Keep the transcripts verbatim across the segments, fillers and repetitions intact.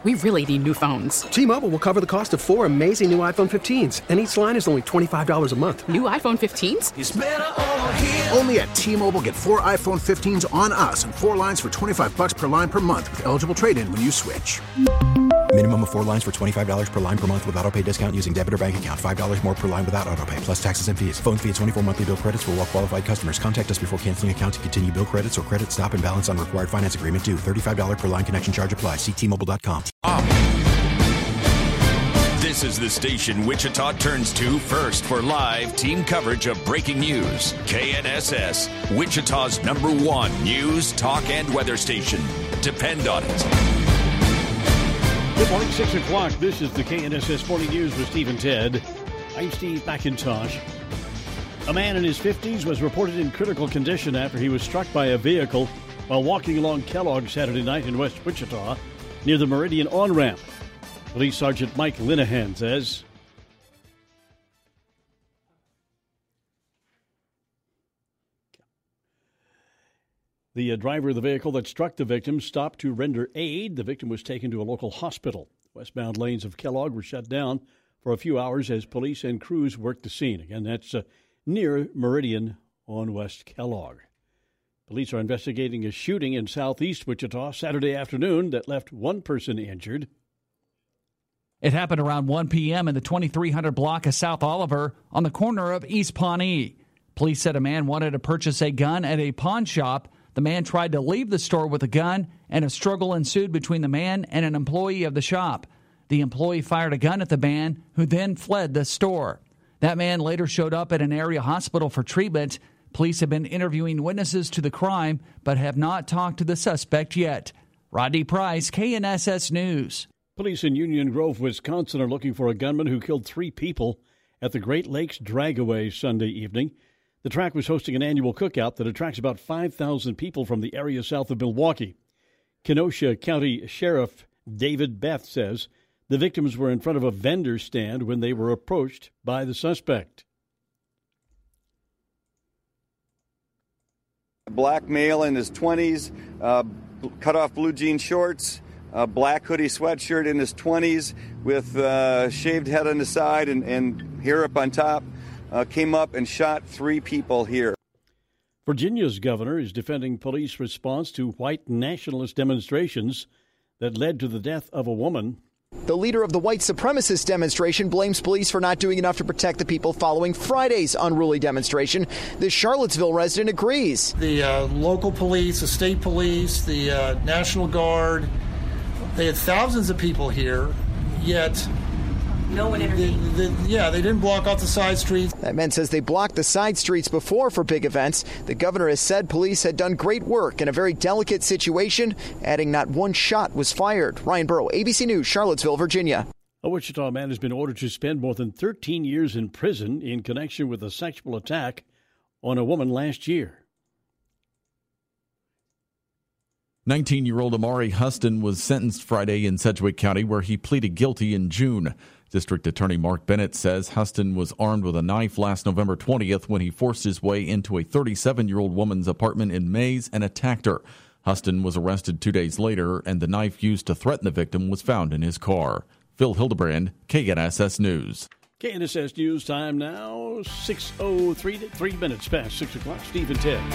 We really need new phones. T-Mobile will cover the cost of four amazing new iPhone fifteens, and each line is only twenty-five dollars a month. New iPhone fifteens? It's better over here. Only at T-Mobile, get four iPhone fifteens on us and four lines for twenty-five dollars per line per month with eligible trade-in when you switch. Minimum of four lines for twenty-five dollars per line per month with autopay discount using debit or bank account. five dollars more per line without autopay, plus taxes and fees. Phone fee at twenty-four monthly bill credits for well-qualified customers. Contact us before canceling account to continue bill credits or credit stop and balance on required finance agreement due. thirty-five dollars per line connection charge applies. See T Mobile dot com. This is the station Wichita turns to first for live team coverage of breaking news. K N S S, Wichita's number one news, talk, and weather station. Depend on it. Good morning, six o'clock. This is the K N S S Morning News with Steve and Ted. I'm Steve McIntosh. A man in his fifties was reported in critical condition after he was struck by a vehicle while walking along Kellogg Saturday night in West Wichita near the Meridian on-ramp. Police Sergeant Mike Linehan says. The uh, driver of the vehicle that struck the victim stopped to render aid. The victim was taken to a local hospital. Westbound lanes of Kellogg were shut down for a few hours as police and crews worked the scene. Again, that's uh, near Meridian on West Kellogg. Police are investigating a shooting in southeast Wichita Saturday afternoon that left one person injured. It happened around one p.m. in the twenty-three hundred block of South Oliver on the corner of East Pawnee. Police said a man wanted to purchase a gun at a pawn shop. The man tried to leave the store with a gun, and a struggle ensued between the man and an employee of the shop. The employee fired a gun at the man, who then fled the store. That man later showed up at an area hospital for treatment. Police have been interviewing witnesses to the crime, but have not talked to the suspect yet. Rodney Price, K N S S News. Police in Union Grove, Wisconsin are looking for a gunman who killed three people at the Great Lakes Dragaway Sunday evening. The track was hosting an annual cookout that attracts about five thousand people from the area south of Milwaukee. Kenosha County Sheriff David Beth says the victims were in front of a vendor stand when they were approached by the suspect. Black male in his twenties, uh, cut off blue jean shorts, a black hoodie sweatshirt in his twenties with uh, shaved head on the side and, and hair up on top. Uh, came up and shot three people here. Virginia's governor is defending police response to white nationalist demonstrations that led to the death of a woman. The leader of the white supremacist demonstration blames police for not doing enough to protect the people following Friday's unruly demonstration. The Charlottesville resident agrees. The uh, local police, the state police, the uh, National Guard, they had thousands of people here, yet no one intervened. The, the, yeah, they didn't block off the side streets. That man says they blocked the side streets before for big events. The governor has said police had done great work in a very delicate situation, adding not one shot was fired. Ryan Burrow, A B C News, Charlottesville, Virginia. A Wichita man has been ordered to spend more than thirteen years in prison in connection with a sexual attack on a woman last year. nineteen-year-old Amari Huston was sentenced Friday in Sedgwick County, where he pleaded guilty in June. District Attorney Mark Bennett says Huston was armed with a knife last November twentieth when he forced his way into a thirty-seven-year-old woman's apartment in Mays and attacked her. Huston was arrested two days later, and the knife used to threaten the victim was found in his car. Phil Hildebrand, K N S S News. K N S S News time now, six oh three, three minutes past six o'clock. Steve and Ted.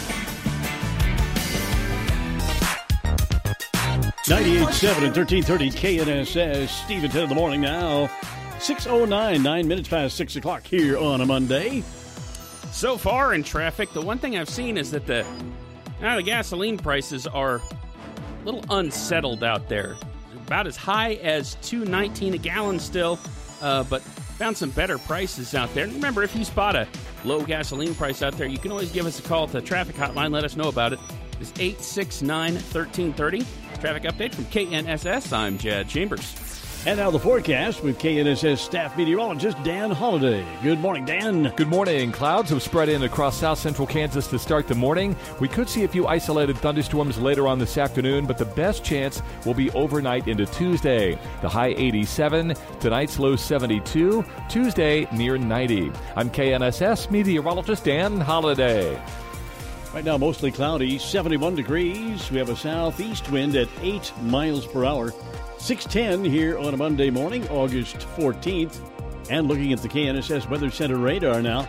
ninety-eight point seven and thirteen thirty K N S S. Steve and Ted in the morning now. six oh nine, nine minutes past six o'clock here on a Monday. So far in traffic, the one thing I've seen is that the, now the gasoline prices are a little unsettled out there. About as high as two nineteen a gallon still, uh, but found some better prices out there. And remember, if you spot a low gasoline price out there, you can always give us a call at the traffic hotline. Let us know about it. It's eight six nine, one three three zero. Traffic update from K N S S. I'm Jad Chambers. And now the forecast with K N S S staff meteorologist Dan Holliday. Good morning, Dan. Good morning. Clouds have spread in across south central Kansas to start the morning. We could see a few isolated thunderstorms later on this afternoon, but the best chance will be overnight into Tuesday. The high eighty-seven, tonight's low seventy-two, Tuesday near ninety. I'm K N S S meteorologist Dan Holliday. Right now, mostly cloudy, seventy-one degrees. We have a southeast wind at eight miles per hour. six ten here on a Monday morning, August fourteenth. And looking at the K N S S Weather Center radar now,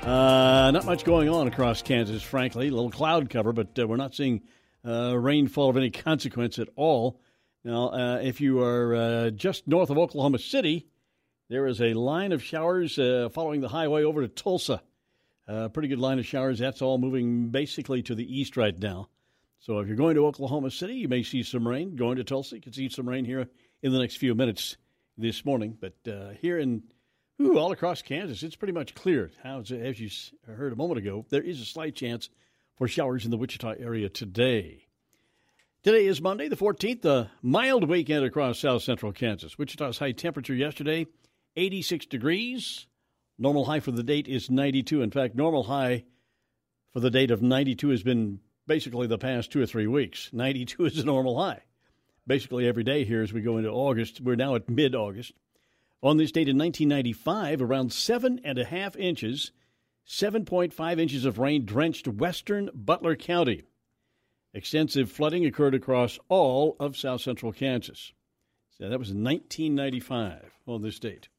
uh, not much going on across Kansas, frankly. A little cloud cover, but uh, we're not seeing uh, rainfall of any consequence at all. Now, uh, if you are uh, just north of Oklahoma City, there is a line of showers uh, following the highway over to Tulsa. A uh, pretty good line of showers. That's all moving basically to the east right now. So if you're going to Oklahoma City, you may see some rain. Going to Tulsa, you can see some rain here in the next few minutes this morning. But uh, here in, ooh, all across Kansas, it's pretty much clear. As, as you heard a moment ago, there is a slight chance for showers in the Wichita area today. Today is Monday, the fourteenth, a mild weekend across south central Kansas. Wichita's high temperature yesterday, eighty-six degrees. Normal high for the date is ninety-two. In fact, normal high for the date of ninety-two has been basically the past two or three weeks. ninety-two is the normal high. Basically every day here as we go into August. We're now at mid-August. On this date in nineteen ninety-five, around seven and a half inches, seven point five inches of rain drenched western Butler County. Extensive flooding occurred across all of south central Kansas. So that was in nineteen ninety-five on this date.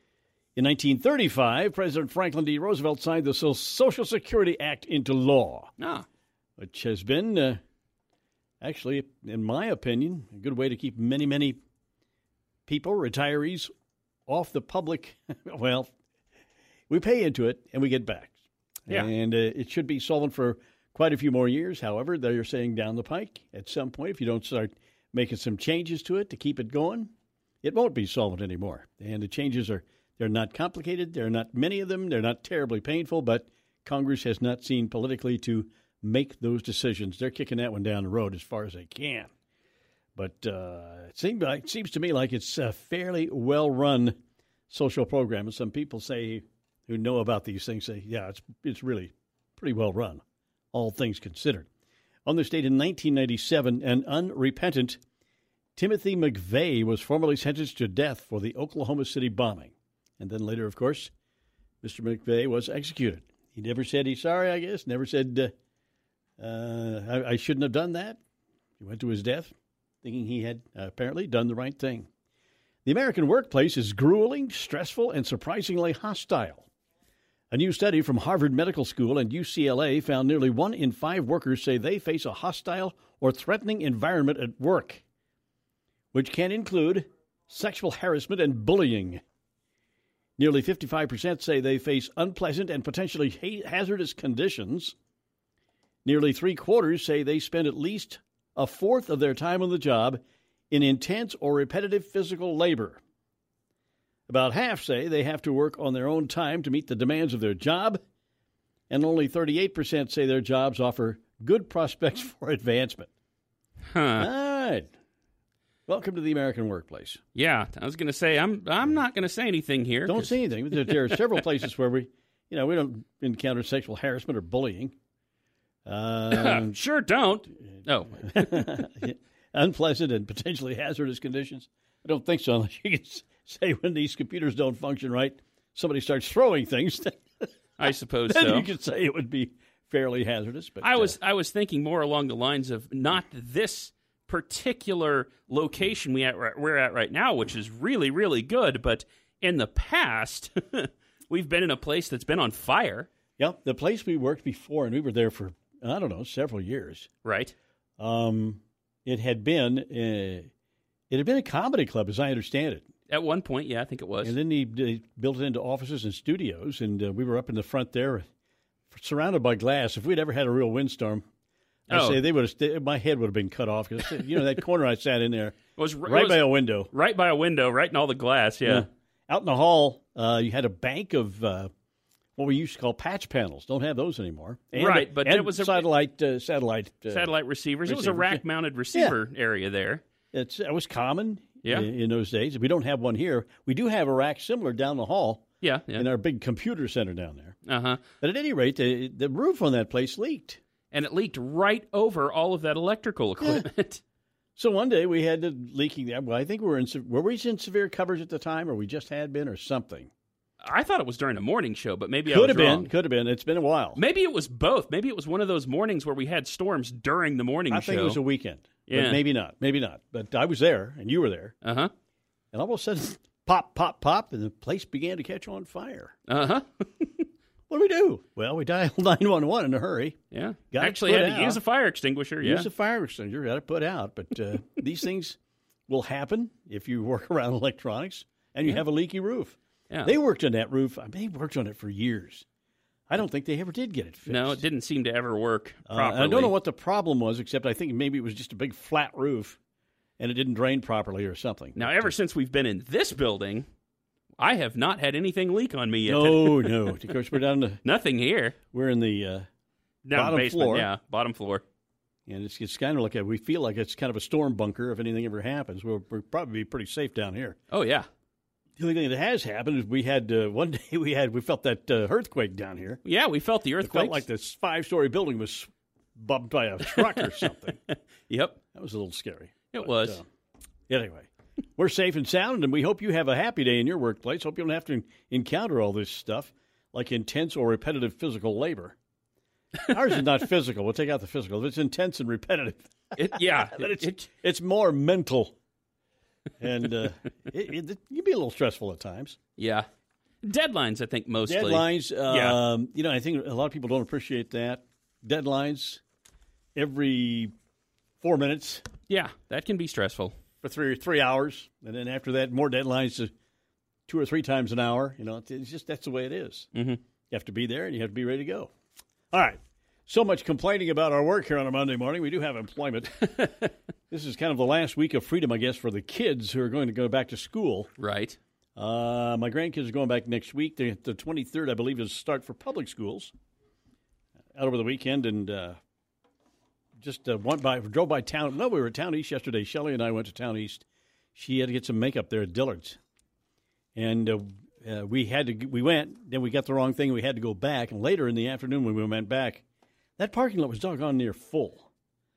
In nineteen thirty-five, President Franklin D. Roosevelt signed the Social Security Act into law, ah. which has been, uh, actually, in my opinion, a good way to keep many, many people, retirees, off the public. Well, we pay into it and we get back. Yeah. And uh, it should be solvent for quite a few more years. However, they're saying down the pike, at some point, if you don't start making some changes to it to keep it going, it won't be solvent anymore. And the changes are, they're not complicated. There are not many of them. They're not terribly painful, but Congress has not seen politically to make those decisions. They're kicking that one down the road as far as they can. But uh, it, seems like, it seems to me like it's a fairly well-run social program. And some people say, who know about these things, say, yeah, it's it's really pretty well run, all things considered. On this date in nineteen ninety-seven, an unrepentant Timothy McVeigh was formally sentenced to death for the Oklahoma City bombing. And then later, of course, Mister McVeigh was executed. He never said he's sorry, I guess, never said, uh, uh, I, I shouldn't have done that. He went to his death thinking he had uh, apparently done the right thing. The American workplace is grueling, stressful, and surprisingly hostile. A new study from Harvard Medical School and U C L A found nearly one in five workers say they face a hostile or threatening environment at work, which can include sexual harassment and bullying. Nearly fifty-five percent say they face unpleasant and potentially ha- hazardous conditions. Nearly three-quarters say they spend at least a fourth of their time on the job in intense or repetitive physical labor. About half say they have to work on their own time to meet the demands of their job, and only thirty-eight percent say their jobs offer good prospects for advancement. Huh. All right. Welcome to the American workplace. Yeah, I was going to say, I'm I'm not going to say anything here. Don't say anything. There, there are several places where we, you know, we don't encounter sexual harassment or bullying. Um, sure don't. No. Unpleasant and potentially hazardous conditions. I don't think so, unless you can say when these computers don't function right, somebody starts throwing things. I suppose then so. You could say it would be fairly hazardous. But I was uh, I was thinking more along the lines of not this particular location we at, we're at right now, which is really, really good, but in the past, we've been in a place that's been on fire. Yeah, the place we worked before, and we were there for, I don't know, several years. Right. Um, it had been, uh, it had been a comedy club, as I understand it. At one point, yeah, I think it was. And then they, they built it into offices and studios, and uh, we were up in the front there, surrounded by glass. If we'd ever had a real windstorm, I oh. say they would have. My head would have been cut off because you know that corner I sat in there it was right it was by a window, right by a window, right in all the glass. Yeah, yeah. Out in the hall, uh, you had a bank of uh, what we used to call patch panels. Don't have those anymore. And, right, but and it was a satellite uh, satellite uh, satellite receivers. receivers. It was a rack-mounted receiver yeah. area there. It's it was common. Yeah. in, in those days. We don't have one here. We do have a rack similar down the hall. Yeah, yeah. In our big computer center down there. Uh huh. But at any rate, the the roof on that place leaked. And it leaked right over all of that electrical equipment. Yeah. So one day we had the leaking there. Well, I think we were in, were we in severe coverage at the time, or we just had been, or something. I thought it was during a morning show, but maybe Could I was have been. wrong. Could have been. It's been a while. Maybe it was both. Maybe it was one of those mornings where we had storms during the morning I show. I think it was a weekend. Yeah. But maybe not. Maybe not. But I was there, and you were there. Uh-huh. And all of a sudden, pop, pop, pop, and the place began to catch on fire. Uh-huh. What do we do? Well, we dialed nine one one in a hurry. Yeah. Got Actually it had put to out. use a fire extinguisher, yeah. Use a fire extinguisher. Got it put out. But uh, these things will happen if you work around electronics and you Yeah. have a leaky roof. Yeah. They worked on that roof. I mean, they worked on it for years. I don't think they ever did get it fixed. No, it didn't seem to ever work Uh, properly. I don't know what the problem was, except I think maybe it was just a big flat roof and it didn't drain properly or something. Now, ever since we've been in this building, I have not had anything leak on me yet. No, no. Of course, we're down the nothing here. We're in the uh, Down bottom basement, floor. yeah, bottom floor. And it's, it's kind of like a, we feel like it's kind of a storm bunker if anything ever happens. We'll, we'll probably be pretty safe down here. Oh, yeah. The only thing that has happened is we had uh, one day we had we felt that uh, earthquake down here. Yeah, we felt the It earthquake. felt like this five-story building was bumped by a truck or something. Yep. That was a little scary. It But, was. Uh, anyway, we're safe and sound, and we hope you have a happy day in your workplace. Hope you don't have to encounter all this stuff like intense or repetitive physical labor. Ours is not physical. We'll take out the physical. If it's intense and repetitive, It, yeah. but it's, it, it's more mental. And uh, it, it, you'd be a little stressful at times. yeah. Deadlines, I think, mostly. Deadlines, Yeah. um, you know, I think a lot of people don't appreciate that. Deadlines every four minutes Yeah, that can be stressful. for three three hours, and then after that, more deadlines to two or three times an hour. You know, it's just that's the way it is. Mm-hmm. You have to be there, and you have to be ready to go. All right. So much complaining about our work here on a Monday morning. We do have employment. This is kind of the last week of freedom, I guess, for the kids who are going to go back to school. Right. Uh, my grandkids are going back next week. The, the twenty-third, I believe, is start for public schools out over the weekend. And uh, just uh, went by, drove by town. No, we were at Town East yesterday. Shelley and I went to Town East. She had to get some makeup there at Dillard's. And uh, uh, we had to, we went, then we got the wrong thing. We had to go back. And later in the afternoon when we went back, that parking lot was doggone near full.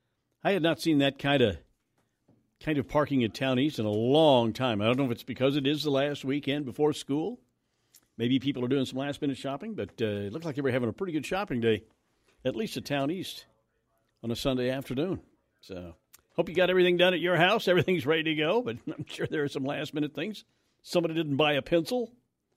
I had not seen that kind of kind of parking at Town East in a long time. I don't know if it's because it is the last weekend before school. Maybe people are doing some last-minute shopping, but uh, it looked like they were having a pretty good shopping day, at least at Town East, on a Sunday afternoon. So hope you got everything done at your house. Everything's ready to go, but I'm sure there are some last-minute things. Somebody didn't buy a pencil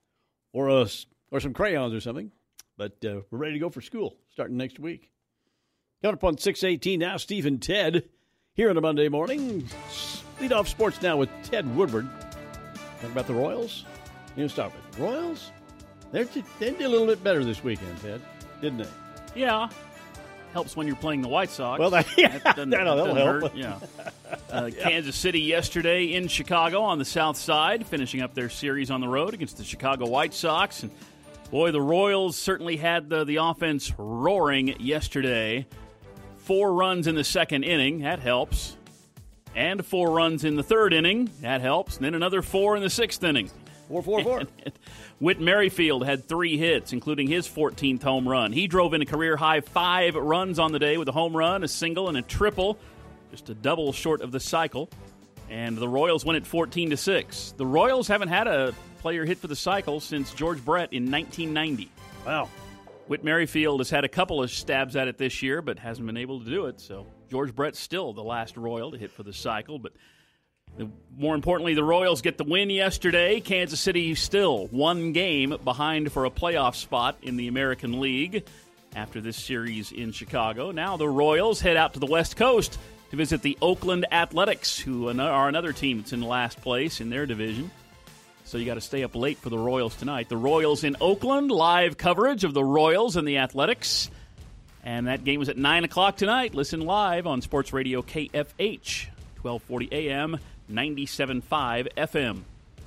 or a, or some crayons or something, but uh, we're ready to go for school starting next week. Coming up on six eighteen now, Steve and Ted here on a Monday morning. Lead off sports now with Ted Woodward. Talk about the Royals. You know, start with the Royals. They're, they did a little bit better this weekend, Ted, didn't they? Yeah. Helps when you're playing the White Sox. Well, that, yeah, that doesn't, that'll, that that'll doesn't help. hurt. Yeah. Uh, Kansas City yesterday in Chicago on the south side, finishing up their series on the road against the Chicago White Sox. And boy, the Royals certainly had the, the offense roaring yesterday. Four runs in the second inning, that helps. And four runs in the third inning, that helps. And then another four in the sixth inning. Four, four, four. Whit Merrifield had three hits, including his fourteenth home run. He drove in a career-high five runs on the day with a home run, a single, and a triple. Just a double short of the cycle. And the Royals win it fourteen to six. The Royals haven't had a player hit for the cycle since George Brett in nineteen ninety. Wow. Whit Merrifield has had a couple of stabs at it this year, but hasn't been able to do it. So George Brett's still the last Royal to hit for the cycle. But the, more importantly, the Royals get the win yesterday. Kansas City still one game behind for a playoff spot in the American League after this series in Chicago. Now the Royals head out to the West Coast to visit the Oakland Athletics, who are another team that's in last place in their division. So you got to stay up late for the Royals tonight. The Royals in Oakland, live coverage of the Royals and the Athletics. And that game is at nine o'clock tonight. Listen live on Sports Radio K F H, twelve forty A M, ninety-seven point five F M.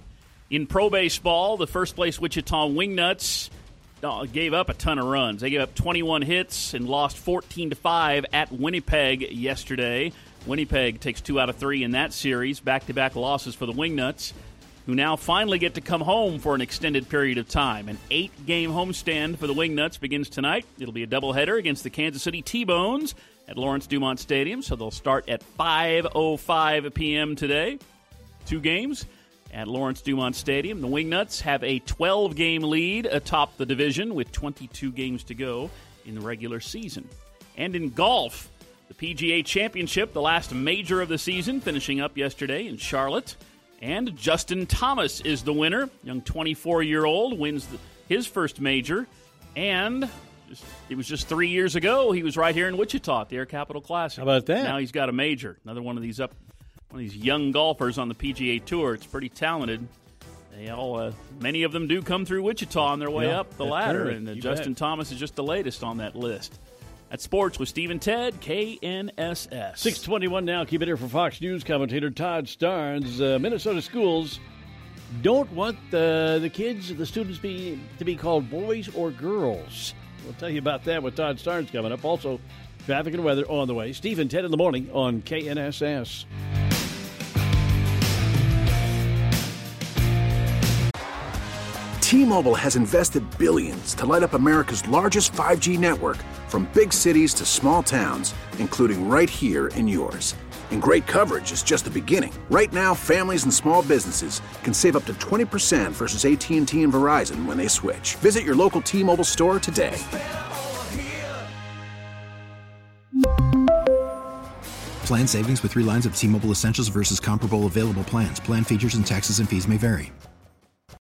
In pro baseball, the first-place Wichita Wingnuts gave up a ton of runs. They gave up twenty-one hits and lost fourteen to five at Winnipeg yesterday. Winnipeg takes two out of three in that series, back-to-back losses for the Wingnuts, who now finally get to come home for an extended period of time. An eight-game homestand for the Wingnuts begins tonight. It'll be a doubleheader against the Kansas City T-Bones at Lawrence Dumont Stadium, so they'll start at five oh five p.m. today. Two games. at Lawrence Dumont Stadium. The Wingnuts have a twelve-game lead atop the division with twenty-two games to go in the regular season. And in golf, the P G A Championship, the last major of the season, finishing up yesterday in Charlotte. And Justin Thomas is the winner. Young twenty-four-year-old wins the, his first major. And just, it was just three years ago he was right here in Wichita at the Air Capital Classic. How about that? Now he's got a major. Another one of these up, one of these young golfers on the P G A Tour. It's pretty talented. They all, uh, many of them do come through Wichita on their way yeah, up the ladder, right. and uh, You Justin bet. Thomas is just the latest on that list. That's Sports with Steve and Ted, K N S S. six twenty-one now. Keep it here for Fox News commentator Todd Starnes. Uh, Minnesota schools don't want the, the kids, the students, be to be called boys or girls. We'll tell you about that with Todd Starnes coming up. Also, traffic and weather on the way. Steve and Ted in the morning on K N S S. T-Mobile has invested billions to light up America's largest five G network, from big cities to small towns, including right here in yours. And great coverage is just the beginning. Right now, families and small businesses can save up to twenty percent versus A T and T and Verizon when they switch. Visit your local T-Mobile store today. Plan savings with three lines of T-Mobile Essentials versus comparable available plans. Plan features and taxes and fees may vary.